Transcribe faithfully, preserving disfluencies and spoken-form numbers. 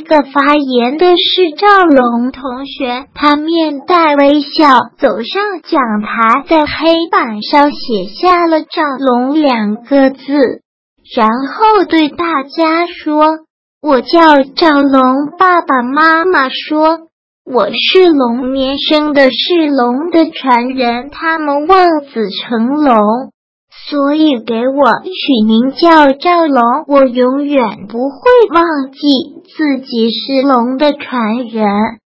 个发言的是赵龙同学，他面带微笑走上讲台，在黑板上写下了赵龙两个字，然后对大家说，我叫赵龙，爸爸妈妈说我是龙年生的，是龙的传人，他们望子成龙，所以给我取名叫赵龙。我永远不会忘记自己是龙的传人。